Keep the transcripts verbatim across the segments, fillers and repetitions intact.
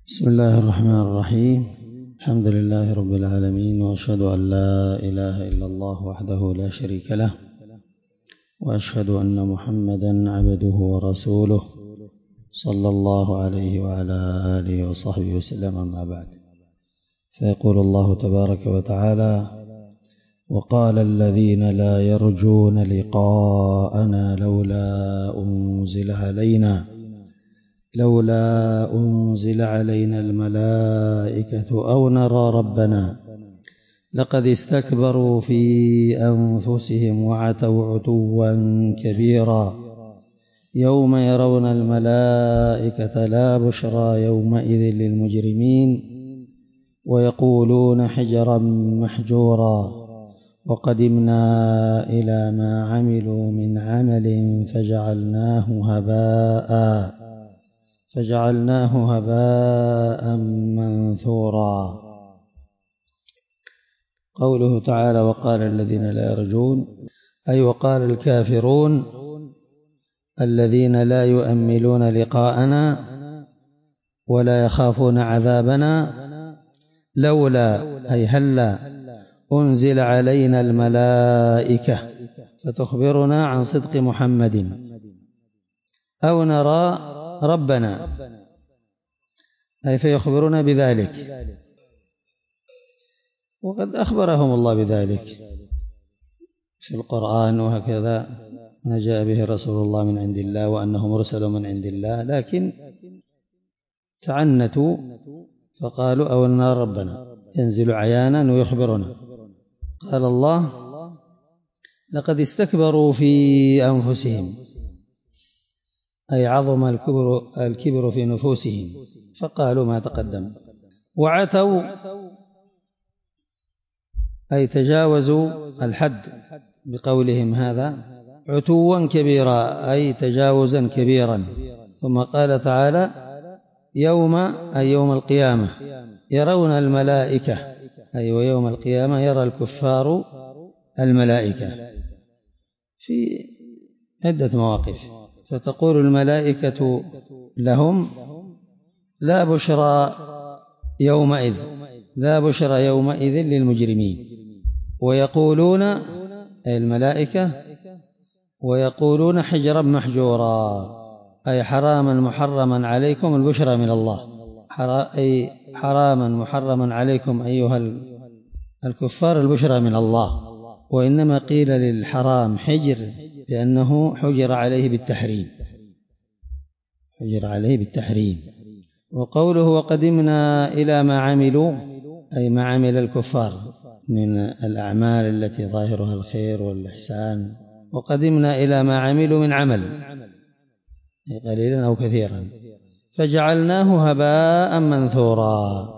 بسم الله الرحمن الرحيم. الحمد لله رب العالمين، وأشهد أن لا إله إلا الله وحده لا شريك له، وأشهد أن محمدًا عبده ورسوله صلى الله عليه وعلى آله وصحبه وسلم. أما بعد، فيقول الله تبارك وتعالى: وقال الذين لا يرجون لقاءنا لولا أنزل علينا لولا أنزل علينا الملائكة أو نرى ربنا لقد استكبروا في أنفسهم وعتوا عتوا كبيرا يوم يرون الملائكة لا بشرى يومئذ للمجرمين ويقولون حجرا محجورا وقدمنا إلى ما عملوا من عمل فجعلناه هباء فجعلناه هباء منثورا. قوله تعالى: وقال الذين لا يرجون، أي وقال الكافرون الذين لا يؤملون لقاءنا ولا يخافون عذابنا: لولا، أي هلا، أنزل علينا الملائكة فتخبرنا عن صدق محمد، أو نرى ربنا، أي فيخبرنا بذلك. وقد أخبرهم الله بذلك في القرآن، وهكذا ما جاء به رسول الله من عند الله وأنه مرسل من عند الله، لكن تعنتوا فقالوا أو نرى ربنا، ينزل عيانا ويخبرنا. قال الله: لقد استكبروا في أنفسهم، أي عظم الكبر, الكبر في نفوسهم، فقالوا ما تقدم. وعتوا، أي تجاوزوا الحد بقولهم هذا، عتوا كبيرا، أي تجاوزا كبيرا. ثم قال تعالى: يوم، أي يوم القيامة، يرون الملائكة، أي ويوم القيامة يرى الكفار الملائكة في عدة مواقف. فتقول الملائكة لهم: لا بشرى يومئذ لا بشرى يومئذ للمجرمين. ويقولون، أي الملائكة، ويقولون حجرا محجورا، أي حراما محرما عليكم البشرى من الله، أي حراما محرما عليكم أيها الكفار البشرى من الله. وإنما قيل للحرام حجر لأنه حجر عليه بالتحريم حجر عليه بالتحريم. وقوله: وقدمنا إلى ما عملوا، أي ما عمل الكفار من الأعمال التي ظاهرها الخير والإحسان. وقدمنا إلى ما عملوا من عمل، قليلا أو كثيرا، فجعلناه هباء منثورا،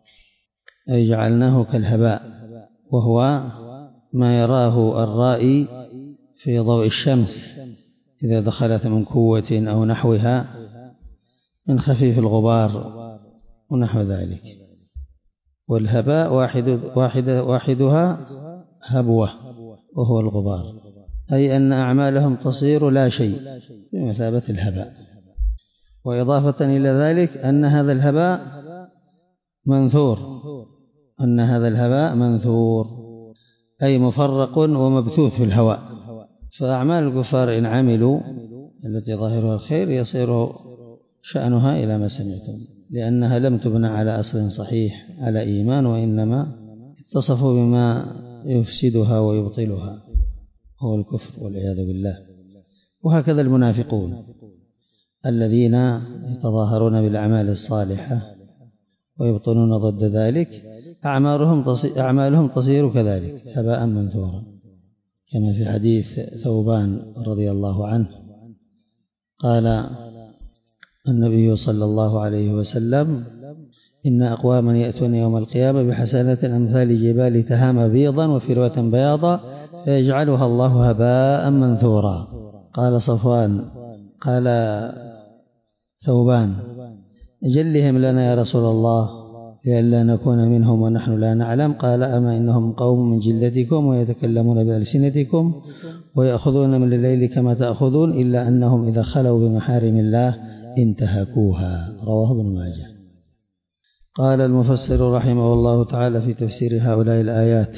أي جعلناه كالهباء، وهو ما يراه الرائي في ضوء الشمس إذا دخلت من كوة أو نحوها من خفيف الغبار ونحو ذلك. والهباء واحد واحد واحدها هبوة، وهو الغبار، أي أن أعمالهم تصير لا شيء بمثابة الهباء. وإضافة إلى ذلك أن هذا الهباء منثور أن هذا الهباء منثور أي مفرق ومبثوث في الهواء. فأعمال الكفار إن عملوا التي ظاهرها الخير يصير شأنها إلى ما سمعتم، لأنها لم تبنى على أصل صحيح على إيمان، وإنما اتصفوا بما يفسدها ويبطلها، هو الكفر والعياذ بالله. وهكذا المنافقون الذين يتظاهرون بالأعمال الصالحة ويبطلون ضد ذلك، أعمالهم تصير كذلك هباء منثورا، كما في حديث ثوبان رضي الله عنه قال النبي صلى الله عليه وسلم: إن أقواما يأتون يوم القيامة بحسنة أمثال جبال تهامة بيضا، وفي رواية بياضا، فيجعلها الله هباء منثورا. قال صفوان قال ثوبان: جلهم لنا يا رسول الله لئلا نكون منهم ونحن لا نعلم. قال: أما إنهم قوم من جلدكم ويتكلمون بألسنتكم ويأخذون من الليل كما تأخذون، إلا أنهم إذا خلوا بمحارم الله انتهكوها. رواه ابن ماجه. قال المفسر رحمه الله تعالى في تفسير هؤلاء الآيات: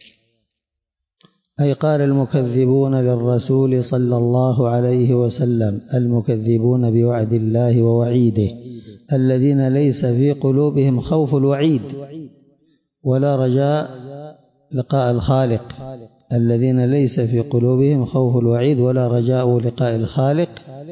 أي قال المكذبون للرسول صلى الله عليه وسلم، المكذبون بوعد الله ووعيده، الذين ليس في قلوبهم خوف الوعيد ولا رجاء لقاء الخالق، الذين ليس في قلوبهم خوف الوعيد ولا رجاء لقاء الخالق.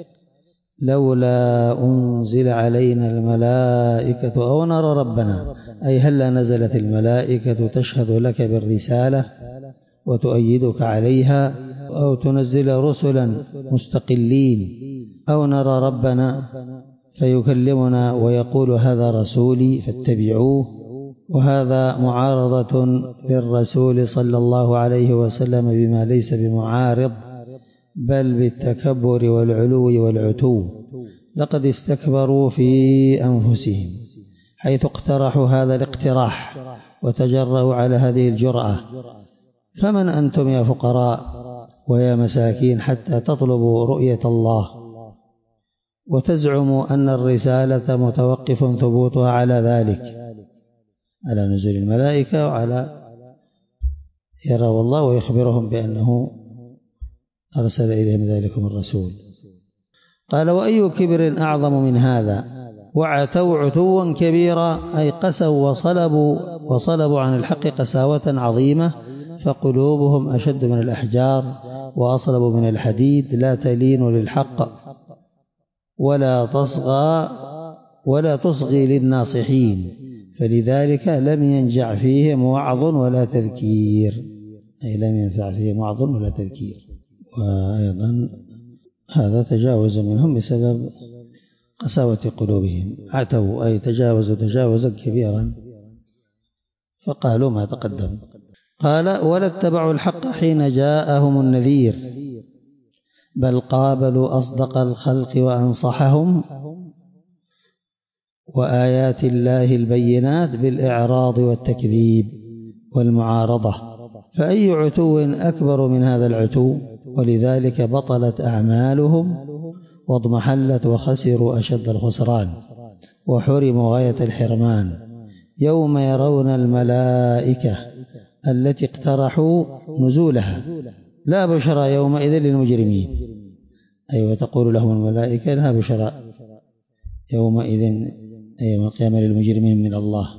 لولا أنزل علينا الملائكة أو نرى ربنا، أي هلا نزلت الملائكة تشهد لك بالرسالة وتؤيدك عليها، أو تنزل رسلا مستقلين، أو نرى ربنا فيكلمنا ويقول هذا رسولي فاتبعوه. وهذا معارضة للرسول صلى الله عليه وسلم بما ليس بمعارض، بل بالتكبر والعلو والعتو. لقد استكبروا في أنفسهم حيث اقترحوا هذا الاقتراح وتجرؤوا على هذه الجرأة. فمن أنتم يا فقراء ويا مساكين حتى تطلبوا رؤية الله وتزعموا أن الرسالة متوقف ثبوتها على ذلك، على نزول الملائكة وعلى يروا الله ويخبرهم بأنه أرسل إليهم ذلكم الرسول. قال: وأي كبر أعظم من هذا؟ وعتوا عتوا كبيرا، أي قسوا وصلبوا وصلبوا عن الحق قساوة عظيمة، فقلوبهم أشد من الأحجار وأصلب من الحديد، لا تلين للحق ولا تصغى ولا تصغي للناصحين، فلذلك لم ينجع فيهم وعظ ولا تذكير، أي لم ينفع فيهم وعظ ولا تذكير. وأيضا هذا تجاوز منهم بسبب قساوة قلوبهم، عتوا أي تجاوزوا تجاوزا كبيرا فقالوا ما تقدم. قال: ولا اتبعوا الحق حين جاءهم النذير، بل قابلوا أصدق الخلق وأنصحهم وآيات الله البينات بالإعراض والتكذيب والمعارضة، فأي عتو أكبر من هذا العتو؟ ولذلك بطلت أعمالهم واضمحلت وخسروا أشد الخسران وحرموا غاية الحرمان يوم يرون الملائكة التي اقترحوا نزولها. لا بشرى يومئذ للمجرمين، أي أيوة وتقول لهم الملائكة لا بشرى يومئذ أي يوم القيامة للمجرمين من الله،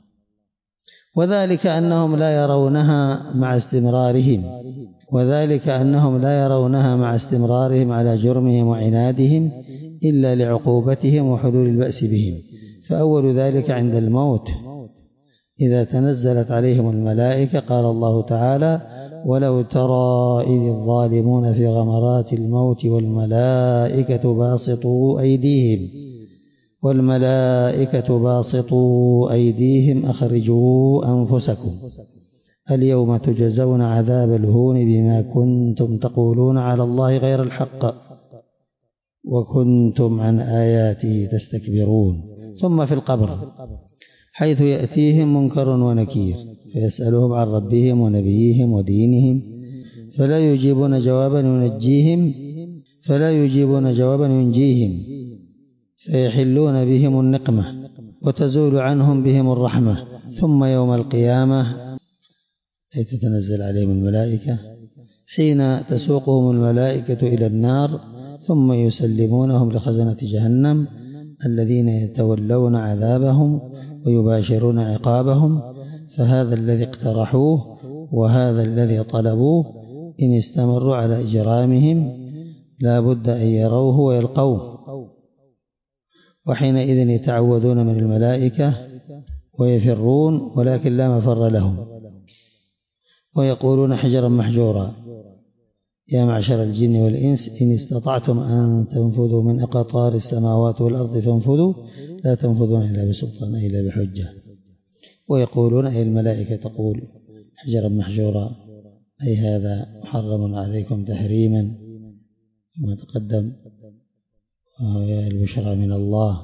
وذلك أنهم لا يرونها مع استمرارهم وذلك أنهم لا يرونها مع استمرارهم على جرمهم وعنادهم إلا لعقوبتهم وحلول البأس بهم. فأول ذلك عند الموت إذا تنزلت عليهم الملائكة، قال الله تعالى: ولو ترى إذ الظالمون في غمرات الموت والملائكة باسطوا أيديهم والملائكة باسطوا أيديهم أخرجوا أنفسكم اليوم تجزون عذاب الهون بما كنتم تقولون على الله غير الحق وكنتم عن آياته تستكبرون. ثم في القبر حيث يأتيهم منكر ونكير فيسألهم عن ربهم ونبيهم ودينهم فلا يجيبون جوابا ينجيهم فلا يجيبون جوابا ينجيهم فيحلون بهم النقمة وتزول عنهم بهم الرحمة. ثم يوم القيامة أي تتنزل عليهم الملائكة حين تسوقهم الملائكة إلى النار ثم يسلمونهم لخزنة جهنم الذين يتولون عذابهم ويباشرون عقابهم. فهذا الذي اقترحوه وهذا الذي طلبوه إن استمروا على إجرامهم لا بد أن يروه ويلقوه، وحينئذ يتعوذون من الملائكة ويفرون ولكن لا مفر لهم ويقولون حجرا محجورا: يا معشر الجن والإنس إن استطعتم أن تنفذوا من أقطار السماوات والأرض فانفذوا لا تنفذون إلا بسلطان إلا بحجة. ويقولون أي الملائكة تقول حجرا محجورا أي هذا محرم عليكم تحريما كما تقدم وهي البشرى من الله.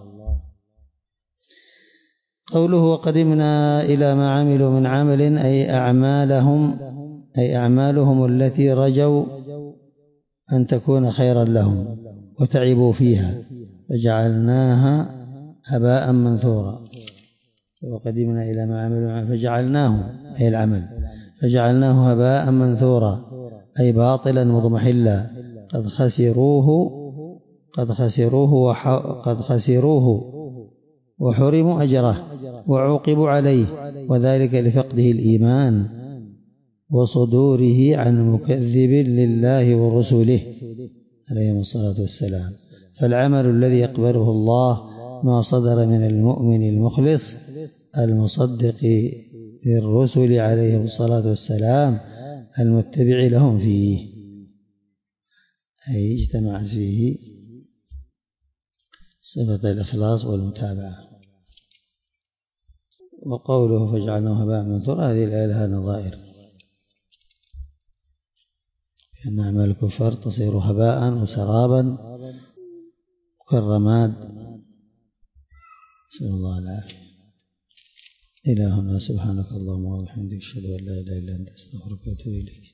قوله وقدمنا إلى ما عملوا من عمل أي أعمالهم أي أعمالهم التي رجوا أن تكون خيرا لهم وتعبوا فيها فجعلناها هباء منثورا. وقدمنا إلى ما عملوا فجعلناه أي العمل فجعلناه هباء منثورا أي باطلا مضمحلا قد خسروه قد خسروه وح قد خسروه وحرموا أجره وعوقبوا عليه، وذلك لفقده الإيمان وصدوره عن مكذب لله ورسله عليهم الصلاة والسلام. فالعمل الذي يقبله الله ما صدر من المؤمن المخلص المصدق للرسل عليهم الصلاة والسلام المتبع لهم فيه، أي اجتمع فيه صفة الإخلاص والمتابعة. وقوله فجعلناه هباء منثورا هذه الآية لها نظائر، لأن أعمال الكفار تصير هباء وسرابا كالرماد، نسأل الله العافية. إلهنا سبحانك اللهم وبحمدك أشهد أن لا إله إلا أنت أستغفرك وأتوب إليك.